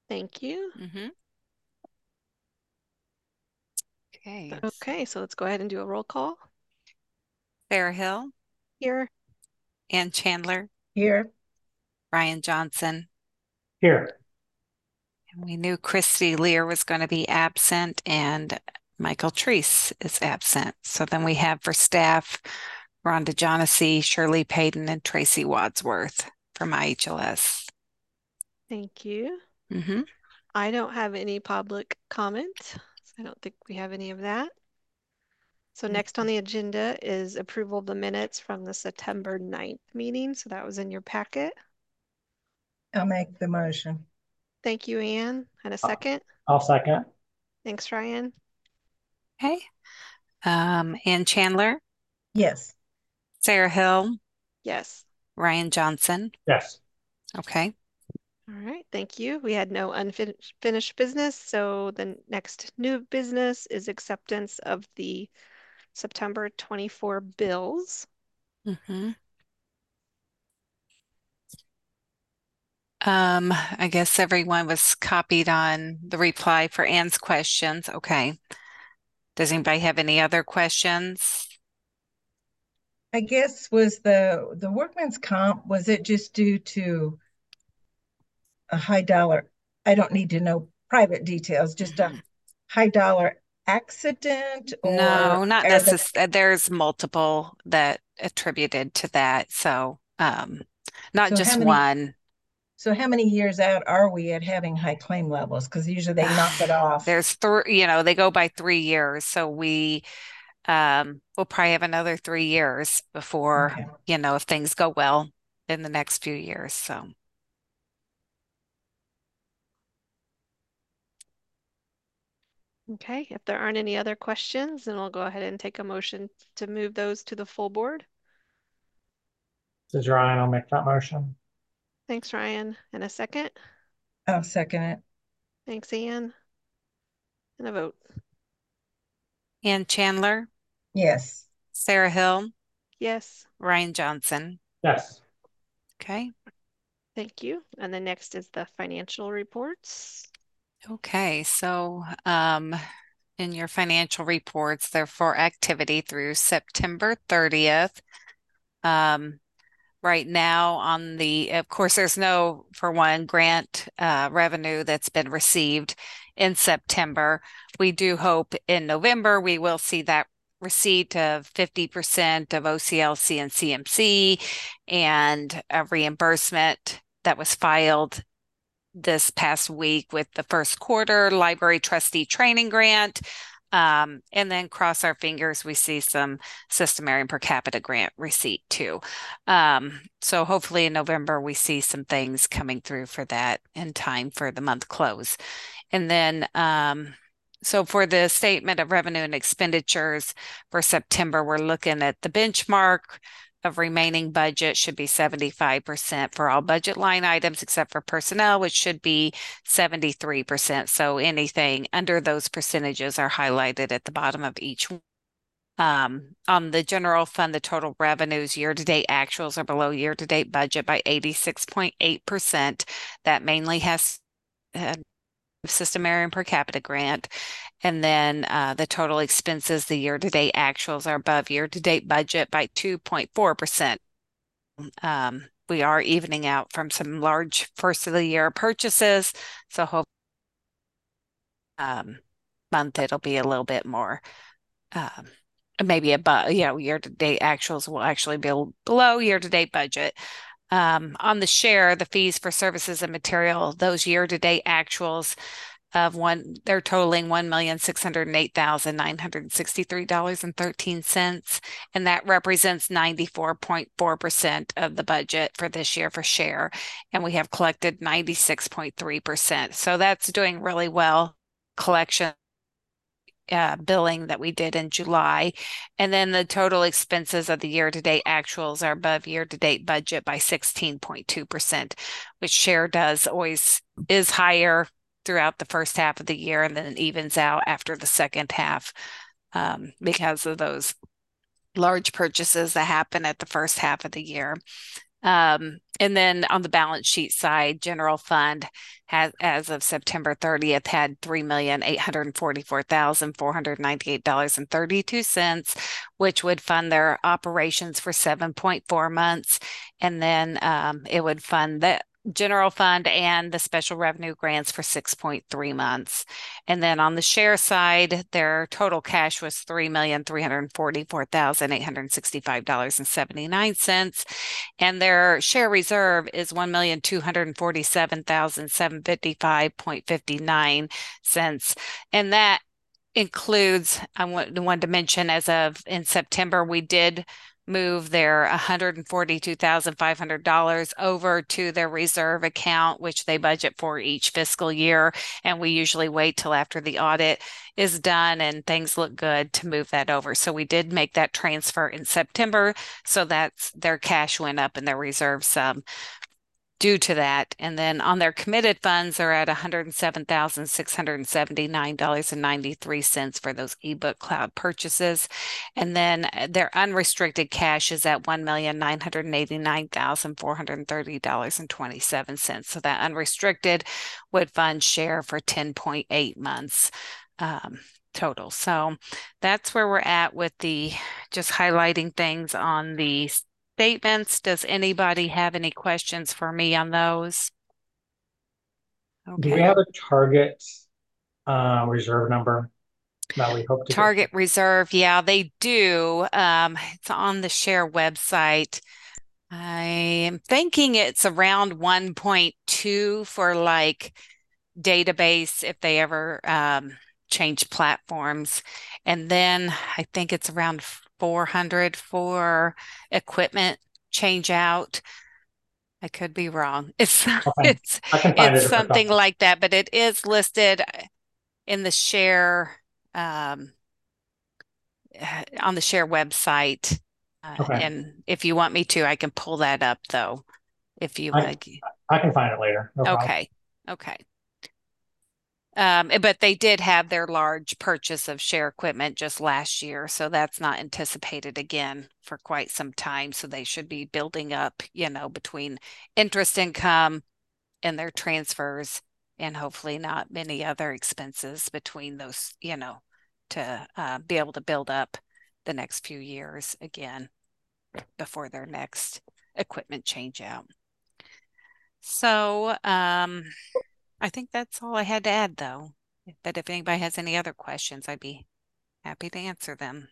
Thank you. Mm-hmm. Okay. Okay, so let's go ahead and do a roll call Sarah Hill, here. Ann Chandler, Here. Ryan Johnson. Here. And we knew Christy Lear was going to be absent and Michael Treese is absent. So then we have for staff, Rhonda Johnessy, Shirley Payton, and Tracy Wadsworth from IHLS. Thank you. Mm-hmm. I don't have any public comment, so I don't think we have any of that. So next on the agenda is approval of the minutes from the September 9th meeting. So that was in your packet. I'll make the motion. Thank you, Anne. And a second. I'll second. Thanks, Ryan. Okay. Ann Chandler, Yes. Sarah Hill, Yes. Ryan Johnson. Yes. Okay. All right, thank you. We had no unfinished business, so the next new business is acceptance of the September 24 bills. Mm-hmm. I guess everyone was copied on the reply for Ann's questions. Okay. Does anybody have any other questions? I guess was the workman's comp, was it just due to a high dollar? I don't need to know private details, just a high dollar accident, No, or not are the necessarily. There's multiple that attributed to that. So, not so just one. how many years out are we at having high claim levels? Because usually they knock it off. There's three, they go by 3 years. So we'll probably have another 3 years before, Okay. if things go well in the next few years. So, Okay, if there aren't any other questions, then we'll go ahead and take a motion to move those to the full board. This is Ryan. I'll make that motion. Thanks, Ryan. And a second. I'll second it. Thanks, Anne. And a vote. Ann Chandler, Yes. Sarah Hill, Yes, Ryan Johnson. Yes. Okay. thank you. And the next is the financial reports. Okay. So, in your financial reports, they're for activity through September 30th. Right now of course, there's no, for one, grant revenue that's been received in September. We do hope in November we will see that receipt of 50% of OCLC and CMC and a reimbursement that was filed this past week with the first quarter library trustee training grant. And then cross our fingers, we see some systemarian per capita grant receipt too. So hopefully in November, we see some things coming through for that in time for the month close. And then, so for the statement of revenue and expenditures for September, we're looking at the benchmark of remaining budget should be 75% for all budget line items except for personnel, which should be 73%. So anything under those percentages are highlighted at the bottom of each one. On the general fund, the total revenues year-to-date actuals are below year-to-date budget by 86.8%. That mainly has systemarian per capita grant. And then the total expenses, the year-to-date actuals are above year-to-date budget by 2.4%. We are evening out from some large first of the year purchases. So hope month it'll be a little bit more maybe above, year-to-date actuals will actually be below year-to-date budget. On the share, the fees for services and material, those year-to-date actuals they're totaling $1,608,963.13. And that represents 94.4% of the budget for this year for share. And we have collected 96.3%. So that's doing really well. Collection billing that we did in July. And then the total expenses of the year-to-date actuals are above year-to-date budget by 16.2%, which share is higher throughout the first half of the year and then it evens out after the second half because of those large purchases that happen at the first half of the year. And then on the balance sheet side, general fund has, as of September 30th, had $3,844,498.32, which would fund their operations for 7.4 months. And then it would fund the general fund and the special revenue grants for 6.3 months. And then on the share side, their total cash was $3,344,865.79. And their share reserve is $1,247,755.59. And that includes, I wanted to mention, as of in September, we did move their $142,500 over to their reserve account, which they budget for each fiscal year. And we usually wait till after the audit is done and things look good to move that over. So we did make that transfer in September. So that's their cash went up and their reserve some due to that. And then on their committed funds are at $107,679.93 for those ebook cloud purchases. And then their unrestricted cash is at $1,989,430.27. So that unrestricted would fund share for 10.8 months. Total. So that's where we're at with the just highlighting things on the statements. Does anybody have any questions for me on those? Do we have a target reserve number that we hope to Target reserve? Yeah, they do. It's on the share website. I am thinking it's around 1.2 for like database if they ever change platforms. And then I think it's around 400 for equipment change out. I could be wrong. It's Okay. I can find it's it something like that, but it is listed in the share on the share website. Okay. And if you want me to, I can pull that up though. If you want to. I can find it later. No problem. Okay. Okay. But they did have their large purchase of share equipment just last year, so that's not anticipated again for quite some time. So they should be building up, between interest income and their transfers, and hopefully not many other expenses between those, to be able to build up the next few years again before their next equipment change out. So, I think that's all I had to add, though. But if anybody has any other questions, I'd be happy to answer them.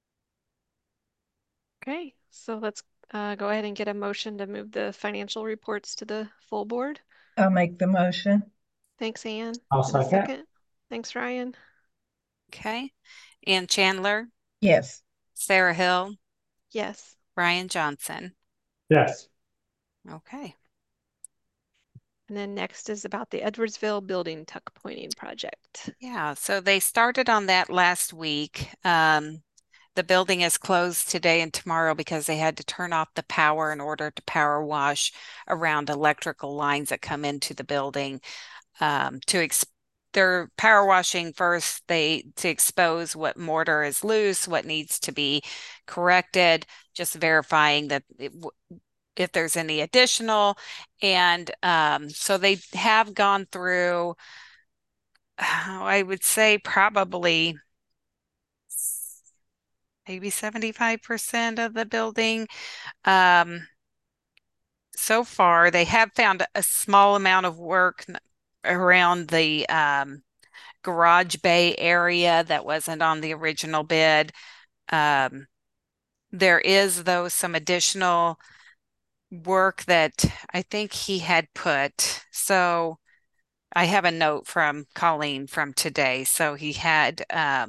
Okay, so let's go ahead and get a motion to move the financial reports to the full board. I'll make the motion. Thanks, Ann. I'll And a second. Thanks, Ryan. Okay. Ann Chandler, Yes. Sarah Hill, Yes. Brian Johnson. Yes. Okay. And then next is about the Edwardsville building tuck pointing project. Yeah, so they started on that last week. The building is closed today and tomorrow because they had to turn off the power in order to power wash around electrical lines that come into the building. They're power washing first to expose what mortar is loose, what needs to be corrected, just verifying that if there's any additional. And so they have gone through, I would say probably maybe 75% of the building. So far, they have found a small amount of work around the garage bay area that wasn't on the original bid. There is, though, some additional work that I think he had put. So I have a note from Colleen from today. So he had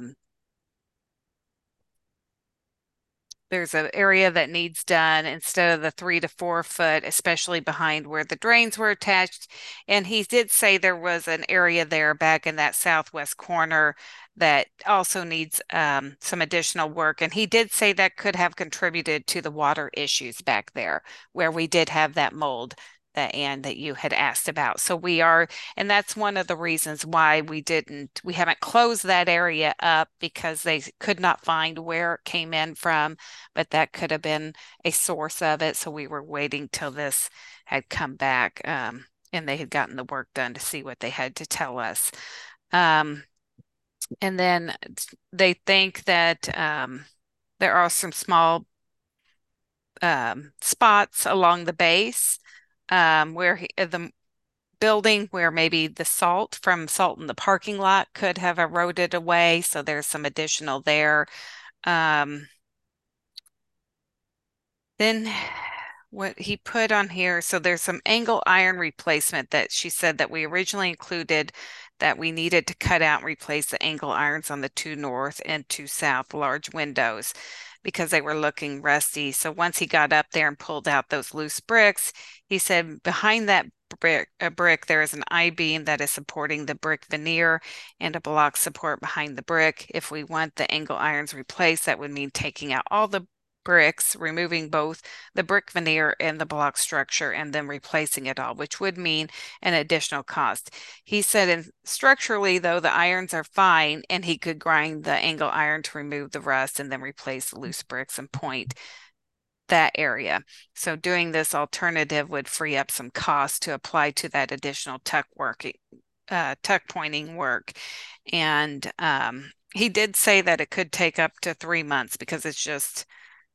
there's an area that needs done instead of the 3 to 4 foot, especially behind where the drains were attached. And he did say there was an area there back in that southwest corner that also needs some additional work. And he did say that could have contributed to the water issues back there where we did have that mold that Ann that you had asked about. So we are, and that's one of the reasons why we haven't closed that area up, because they could not find where it came in from, but that could have been a source of it. So we were waiting till this had come back, and they had gotten the work done to see what they had to tell us. And then they think that there are some small spots along the base where the building where maybe the salt in the parking lot could have eroded away. So there's some additional there. Then what he put on here, so there's some angle iron replacement that she said that we originally included, that we needed to cut out and replace the angle irons on the 2 north and 2 south large windows because they were looking rusty. So once he got up there and pulled out those loose bricks, he said behind that brick there is an I-beam that is supporting the brick veneer and a block support behind the brick. If we want the angle irons replaced, that would mean taking out all the bricks, removing both the brick veneer and the block structure, and then replacing it all, which would mean an additional cost. He said structurally, though, the irons are fine, and he could grind the angle iron to remove the rust and then replace the loose bricks and point that area. So doing this alternative would free up some cost to apply to that additional tuck pointing work. And he did say that it could take up to 3 months because it's just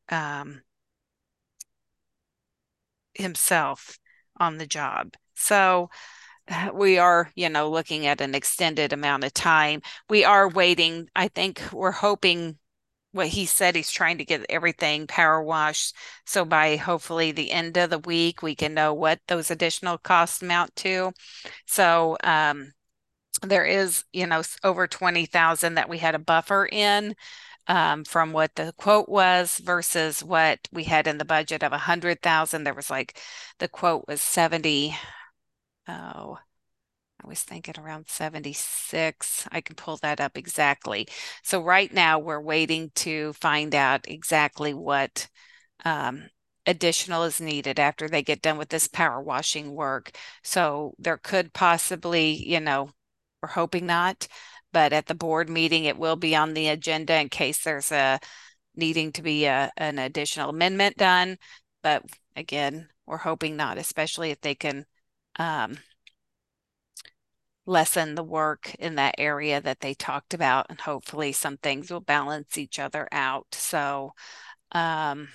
himself on the job. So we are, looking at an extended amount of time. We are waiting. I think we're hoping what he said, he's trying to get everything power washed. So by hopefully the end of the week, we can know what those additional costs amount to. So there is, over 20,000 that we had a buffer in. From what the quote was versus what we had in the budget of 100,000. There was the quote was 70. Oh, I was thinking around 76. I can pull that up exactly. So right now we're waiting to find out exactly what additional is needed after they get done with this power washing work. So there could possibly, we're hoping not, but at the board meeting, it will be on the agenda in case there's needing to be an additional amendment done. But again, we're hoping not, especially if they can lessen the work in that area that they talked about, and hopefully some things will balance each other out. So I'm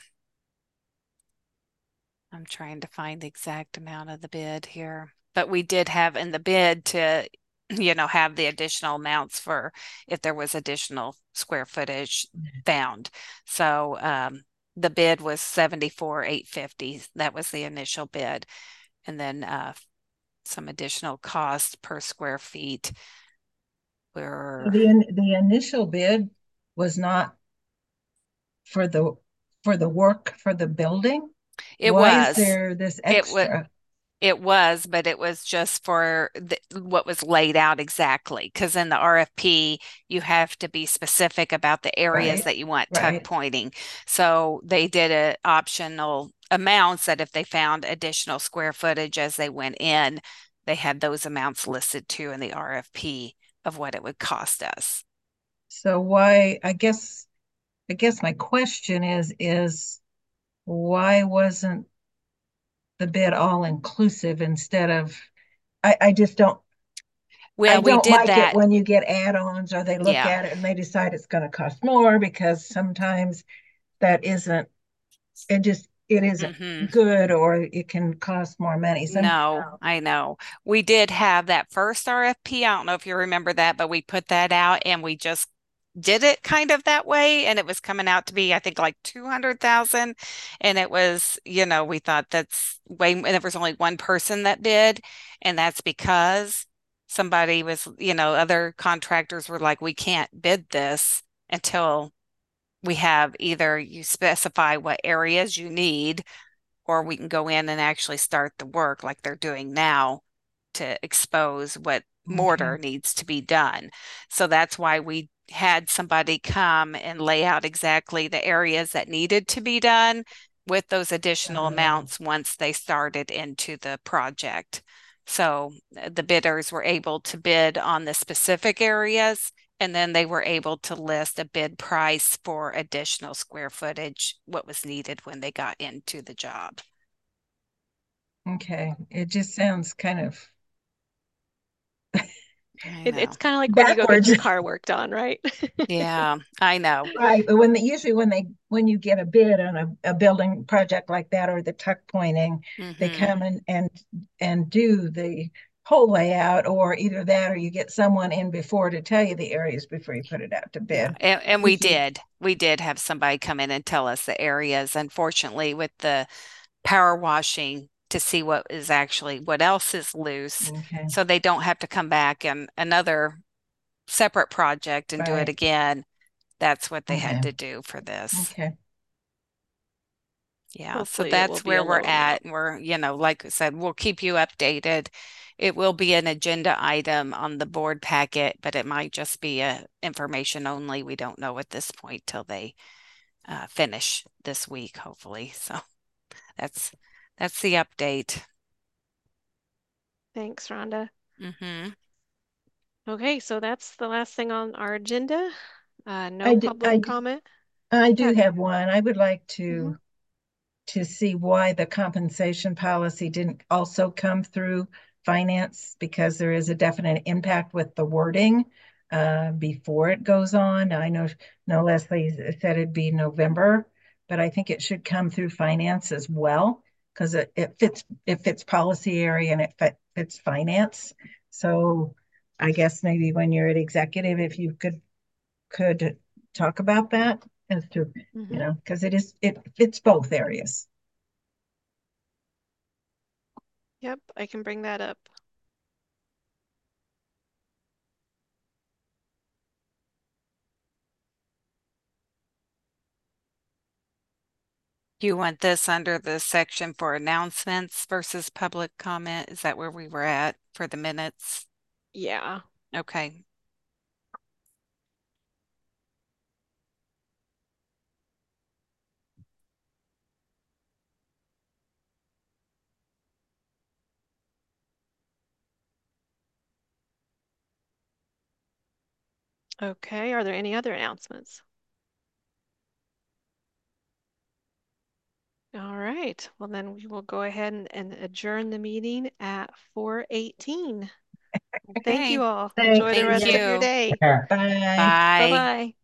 trying to find the exact amount of the bid here, but we did have in the bid to have the additional amounts for if there was additional square footage found. So the bid was $74,850. That was the initial bid. And then some additional cost per square feet. The initial bid was not for the work for the building. Why is there this extra? It was, but it was just for what was laid out exactly. Because in the RFP, you have to be specific about the areas that you want tuck pointing. So they did a optional amounts that if they found additional square footage as they went in, they had those amounts listed too in the RFP of what it would cost us. So why, I guess my question is why wasn't the bid all inclusive instead of, I just don't, well, I don't like it when you get add-ons or they look at it and they decide it's going to cost more, because sometimes that isn't, it isn't good, or it can cost more money. No, I know. We did have that first RFP. I don't know if you remember that, but we put that out and we just did it kind of that way, and it was coming out to be, I think, like 200,000. And it was, we thought that's way, and there was only one person that bid, and that's because somebody was, other contractors were like, we can't bid this until we have either you specify what areas you need, or we can go in and actually start the work like they're doing now to expose what mortar needs to be done. So that's why we had somebody come and lay out exactly the areas that needed to be done. with those additional Oh. amounts once they started into the project. So the bidders were able to bid on the specific areas, and then they were able to list a bid price for additional square footage, what was needed when they got into the job. Okay, it just sounds kind of I It's know. kind of like when you go get backwards. your car worked on, right? Yeah, I know. Right, but usually when you get a bid on a building project like that or the tuck pointing, they Mhm. come in and do the whole layout, or either that or you get someone in before to tell you the areas before you put it out to Yeah, bid. and we Usually, did have somebody come in and tell us the areas. Unfortunately, with the power washing to see what else is loose, okay, so they don't have to come back and another separate project and do it right, again. That's what they had okay, to do for this. okay, Yeah, so Hopefully it will that's be a where we're low amount. at. And we're, like I said, we'll keep you updated. It will be an agenda item on the board packet, but it might just be a information only. We don't know at this point till they finish this week, hopefully. So that's that's the update. Thanks, Rhonda. Hmm. Okay, so that's the last thing on our agenda. No I do, public comment. I Yeah. do have one. I would like Mhm. to see why the compensation policy didn't also come through finance, because there is a definite impact with the wording before it goes on. I know Leslie said it'd be November, but I think it should come through finance as well, because it fits policy area and it fits finance. So I guess maybe when you're at executive, if you could talk about that as to, Mhm. because it fits both areas. Yep, I can bring that up. Do you want this under the section for announcements versus public comment? Is that where we were at for the minutes? Yeah. Okay. Okay, are there any other announcements? All right, well then we will go ahead and adjourn the meeting at 4:18. Thank Okay. you all. Thanks. Enjoy the Thank rest of Yeah. your you. day. Bye. Bye. Bye-bye.